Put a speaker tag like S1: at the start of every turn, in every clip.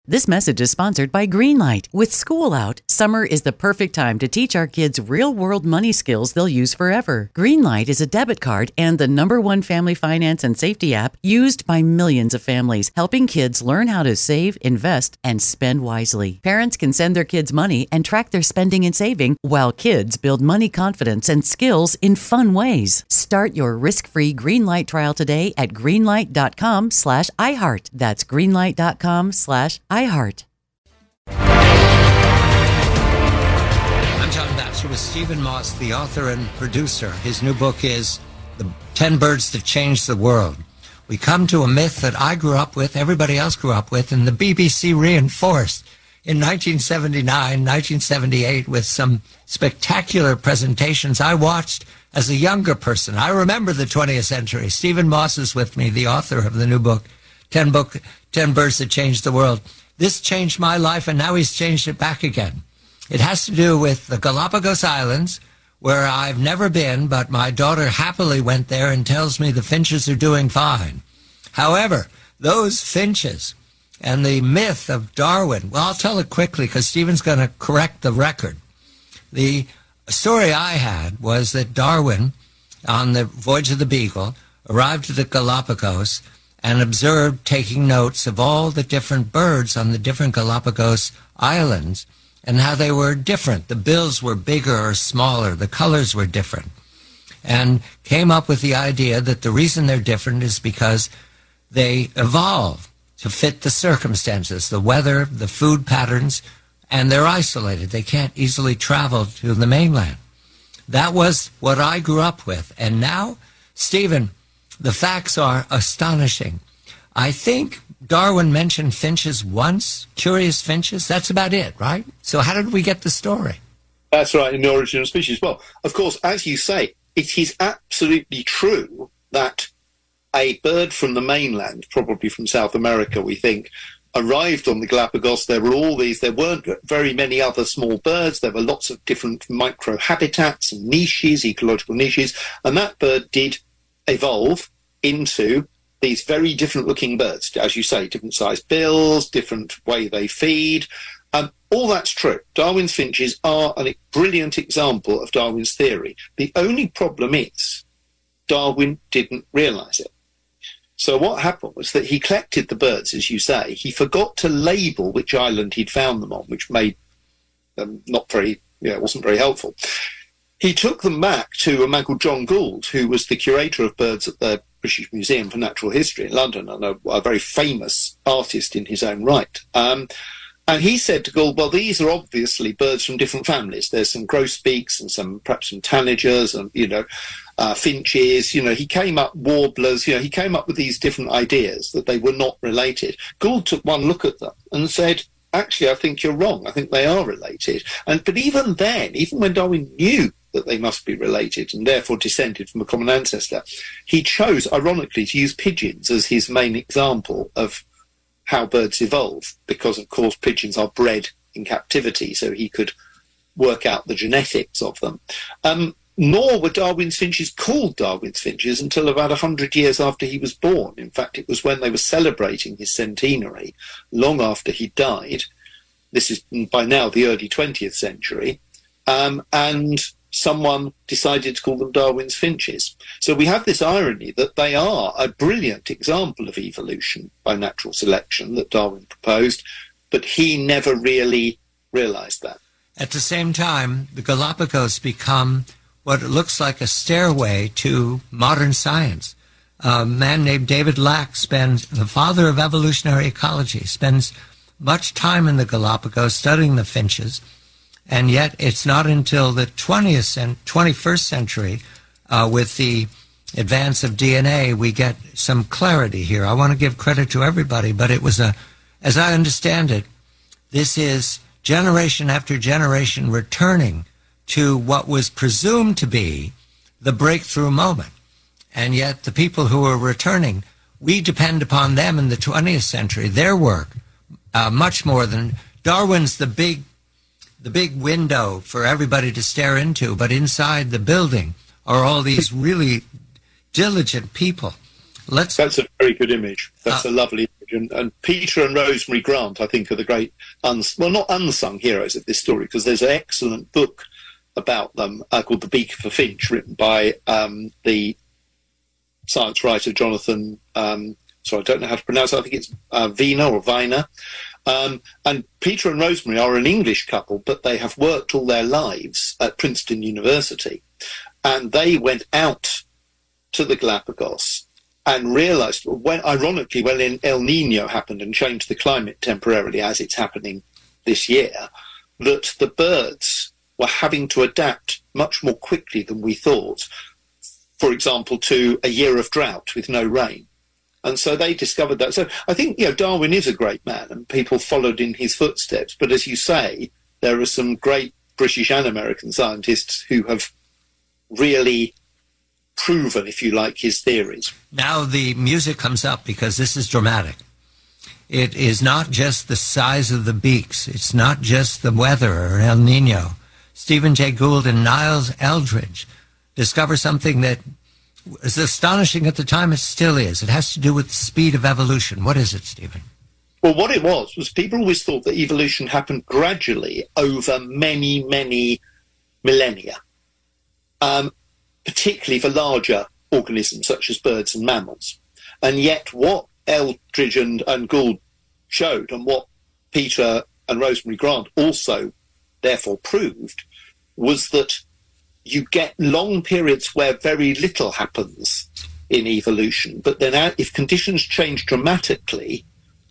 S1: This message is sponsored by Greenlight. With school out, summer is the perfect time to teach our kids real-world money skills they'll use forever. Greenlight is a debit card and the #1 family finance and safety app used by millions of families, helping kids learn how to save, invest, and spend wisely. Parents can send their kids money and track their spending and saving, while kids build money confidence and skills in fun ways. Start your risk-free Greenlight trial today at greenlight.com/iHeart. That's greenlight.com/iHeart.
S2: I'm John Batchelor with Stephen Moss, the author and producer. His new book is The 10 Birds That Changed the World. We come to a myth that I grew up with, everybody else grew up with, and the BBC reinforced in 1979, 1978 with some spectacular presentations I watched as a younger person. I remember the 20th century. Stephen Moss is with me, the author of the new book, 10 Birds That Changed the World. This changed my life, and now he's changed it back again. It has to do with the Galapagos Islands, where I've never been, but my daughter happily went there and tells me the finches are doing fine. However, those finches and the myth of Darwin, well, I'll tell it quickly because Stephen's going to correct the record. The story I had was that Darwin, on the voyage of the Beagle, arrived at the Galapagos and observed, taking notes of all the different birds on the different Galapagos Islands and how they were different. The bills were bigger or smaller. The colors were different. And came up with the idea that the reason they're different is because they evolved to fit the circumstances, the weather, the food patterns, and they're isolated. They can't easily travel to the mainland. That was what I grew up with. And now, Stephen, the facts are astonishing. I think Darwin mentioned finches once, curious finches. That's about it, right? So how did we get the story?
S3: That's right, in the Origin of Species. Well, of course, as you say, it is absolutely true that a bird from the mainland, probably from South America, we think, arrived on the Galapagos. There weren't very many other small birds. There were lots of different microhabitats and niches, ecological niches, and that bird did evolve into these very different looking birds, as you say, different sized bills, different way they feed. All that's true. Darwin's finches are a brilliant example of Darwin's theory. The only problem is Darwin didn't realise it. So what happened was that he collected the birds, as you say. He forgot to label which island he'd found them on, which made them wasn't very helpful. He took them back to a man called John Gould, who was the curator of birds at the British Museum for Natural History in London, and a very famous artist in his own right. And he said to Gould, well, these are obviously birds from different families. There's some grosbeaks and perhaps some tanagers and, finches. He came up, warblers, he came up with these different ideas that they were not related. Gould took one look at them and said, actually, I think you're wrong. I think they are related. But even then, even when Darwin knew that they must be related and therefore descended from a common ancestor, he chose, ironically, to use pigeons as his main example of how birds evolve, because, of course, pigeons are bred in captivity, so he could work out the genetics of them. Nor were Darwin's finches called Darwin's finches until about 100 years after he was born. In fact, it was when they were celebrating his centenary, long after he died. This is by now the early 20th century. And someone decided to call them Darwin's finches. So we have this irony that they are a brilliant example of evolution by natural selection that Darwin proposed, but he never really realized that.
S2: At the same time, the Galapagos become what looks like a stairway to modern science. A man named David Lack the father of evolutionary ecology, spends much time in the Galapagos studying the finches, and yet it's not until the 21st century, with the advance of DNA, we get some clarity here. I want to give credit to everybody, but it was as I understand it, this is generation after generation returning to what was presumed to be the breakthrough moment. And yet the people who are returning, we depend upon them in the 20th century, their work, much more than Darwin's the big window for everybody to stare into, but inside the building are all these really diligent people.
S3: That's a very good image. That's a lovely image. And Peter and Rosemary Grant, I think, are the great, not unsung heroes of this story, because there's an excellent book about them called The Beak for Finch, written by the science writer Jonathan, I don't know how to pronounce it, I think it's Vina or Vina. And Peter and Rosemary are an English couple, but they have worked all their lives at Princeton University. And they went out to the Galapagos and realised, ironically, when El Nino happened and changed the climate temporarily, as it's happening this year, that the birds were having to adapt much more quickly than we thought, for example, to a year of drought with no rain. And so they discovered that. So I think, Darwin is a great man and people followed in his footsteps. But as you say, there are some great British and American scientists who have really proven, if you like, his theories.
S2: Now the music comes up because this is dramatic. It is not just the size of the beaks. It's not just the weather or El Nino. Stephen Jay Gould and Niles Eldredge discover something that was astonishing at the time. It still is. It has to do with the speed of evolution. What is it, Stephen?
S3: Well, what it was people always thought that evolution happened gradually over many, many millennia, particularly for larger organisms such as birds and mammals. And yet what Eldredge and Gould showed, and what Peter and Rosemary Grant also therefore proved, was that you get long periods where very little happens in evolution, but then if conditions change dramatically,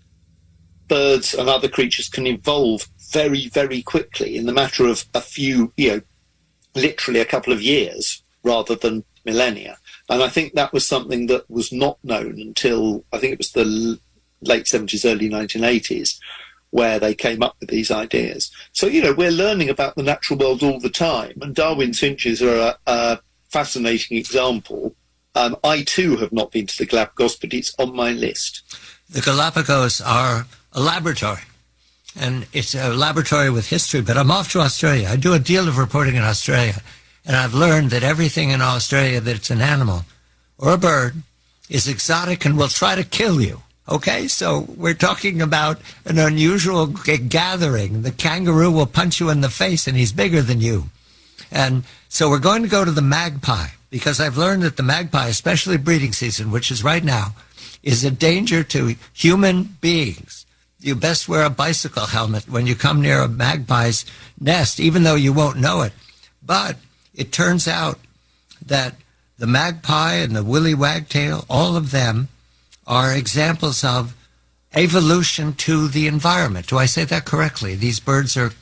S3: birds and other creatures can evolve very, very quickly in the matter of a few, literally a couple of years rather than millennia. And I think that was something that was not known until, I think it was the late 70s, early 1980s, where they came up with these ideas. So, we're learning about the natural world all the time, and Darwin's finches are a fascinating example. I, too, have not been to the Galapagos, but it's on my list.
S2: The Galapagos are a laboratory, and it's a laboratory with history, but I'm off to Australia. I do a deal of reporting in Australia, and I've learned that everything in Australia that's an animal or a bird is exotic and will try to kill you. Okay, so we're talking about an unusual gathering. The kangaroo will punch you in the face, and he's bigger than you. And so we're going to go to the magpie, because I've learned that the magpie, especially breeding season, which is right now, is a danger to human beings. You best wear a bicycle helmet when you come near a magpie's nest, even though you won't know it. But it turns out that the magpie and the willy wagtail, all of them, are examples of evolution to the environment. Do I say that correctly? These birds are...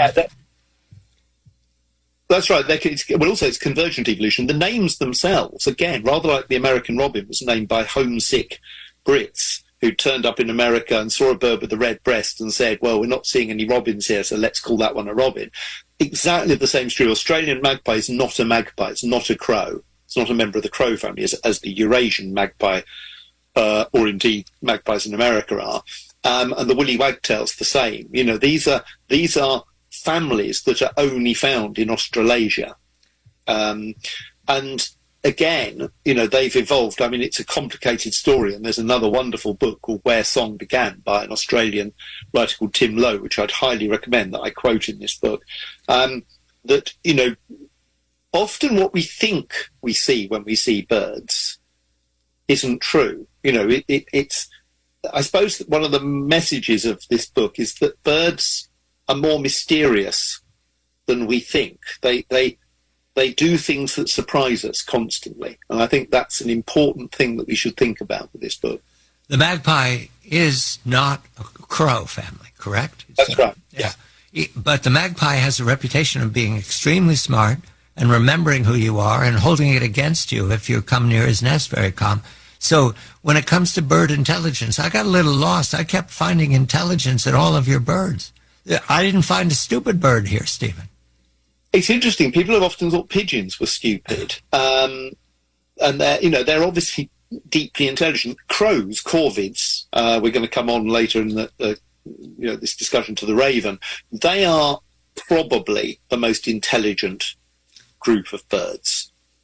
S3: That's right. It's convergent evolution. The names themselves, again, rather like the American robin was named by homesick Brits who turned up in America and saw a bird with a red breast and said, well, we're not seeing any robins here, so let's call that one a robin. Exactly the same is true. Australian magpie is not a magpie. It's not a crow. It's not a member of the crow family, as the Eurasian magpie or indeed magpies in America are, and the woolly wagtail's the same. These are families that are only found in Australasia, and again, they've evolved. I mean, it's a complicated story, and there's another wonderful book called Where Song Began by an Australian writer called Tim Lowe, which I'd highly recommend, that I quote in this book. That often what we think we see when we see birds isn't true. It's I suppose that one of the messages of this book is that birds are more mysterious than we think. They do things that surprise us constantly, and I think that's an important thing that we should think about with this book.
S2: The magpie is not a crow family, correct?
S3: That's right.
S2: Yeah. But the magpie has a reputation of being extremely smart and remembering who you are and holding it against you if you come near his nest very calm. So when it comes to bird intelligence, I got a little lost. I kept finding intelligence in all of your birds. I didn't find a stupid bird here, Stephen.
S3: It's interesting. People have often thought pigeons were stupid. And they're obviously deeply intelligent. Crows, corvids, we're going to come on later in this discussion to the raven. They are probably the most intelligent group of birds.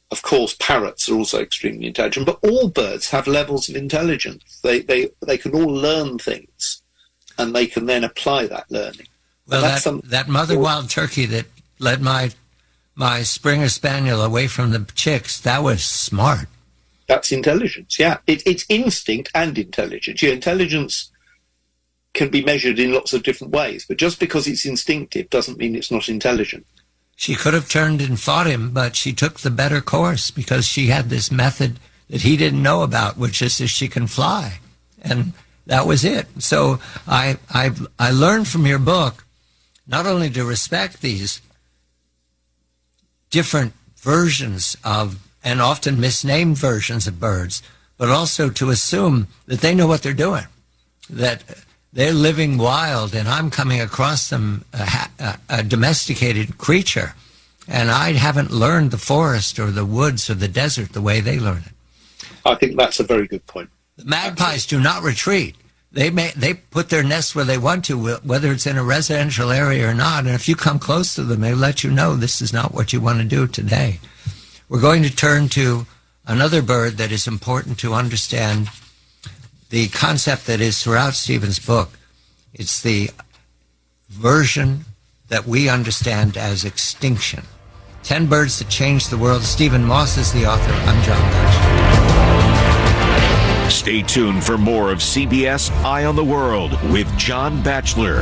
S3: Of course, parrots are also extremely intelligent, but all birds have levels of intelligence. They can all learn things, and they can then apply that learning.
S2: Well, that mother wild turkey that led my Springer Spaniel away from the chicks, that was smart.
S3: That's intelligence, yeah. It's instinct and intelligence. Your intelligence can be measured in lots of different ways, but just because it's instinctive doesn't mean it's not intelligent.
S2: She could have turned and fought him, but she took the better course because she had this method that he didn't know about, which is that she can fly. And that was it. So I learned from your book not only to respect these different versions of, and often misnamed versions of birds, but also to assume that they know what they're doing, that they're living wild, and I'm coming across them a domesticated creature, and I haven't learned the forest or the woods or the desert the way they learn it.
S3: I think that's a very good point.
S2: The magpies do not retreat. They put their nests where they want to, whether it's in a residential area or not, and if you come close to them, they let you know this is not what you want to do today. We're going to turn to another bird that is important to understand the concept that is throughout Stephen's book. It's the version that we understand as extinction. 10 Birds That Changed the World. Stephen Moss is the author. I'm John Batchelor.
S4: Stay tuned for more of CBS Eye on the World with John Batchelor.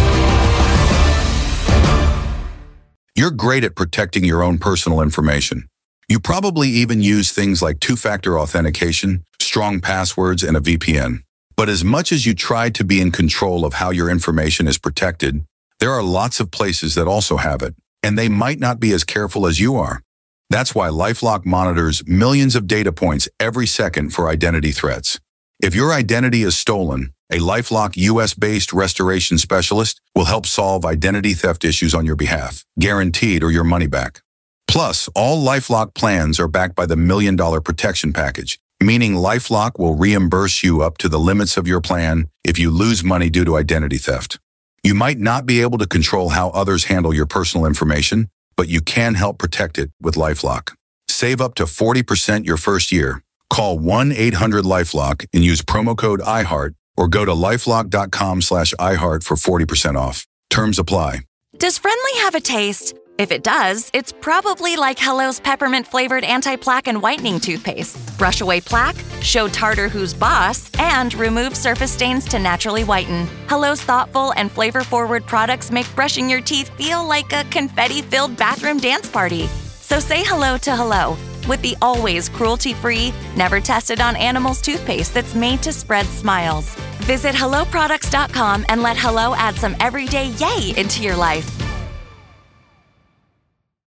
S5: You're great at protecting your own personal information. You probably even use things like two-factor authentication, strong passwords, and a VPN. But as much as you try to be in control of how your information is protected, there are lots of places that also have it, and they might not be as careful as you are. That's why LifeLock monitors millions of data points every second for identity threats. If your identity is stolen, a LifeLock US-based restoration specialist will help solve identity theft issues on your behalf, guaranteed or your money back. Plus, all LifeLock plans are backed by the $1 Million Protection Package, meaning LifeLock will reimburse you up to the limits of your plan if you lose money due to identity theft. You might not be able to control how others handle your personal information, but you can help protect it with LifeLock. Save up to 40% your first year. Call 1-800-LifeLock and use promo code iHeart or go to lifelock.com/iHeart for 40% off. Terms apply.
S6: Does Friendly have a taste? If it does, it's probably like Hello's peppermint-flavored anti-plaque and whitening toothpaste. Brush away plaque, show tartar who's boss, and remove surface stains to naturally whiten. Hello's thoughtful and flavor-forward products make brushing your teeth feel like a confetti-filled bathroom dance party. So say hello to Hello with the always cruelty-free, never-tested-on-animals toothpaste that's made to spread smiles. Visit HelloProducts.com and let Hello add some everyday yay into your life.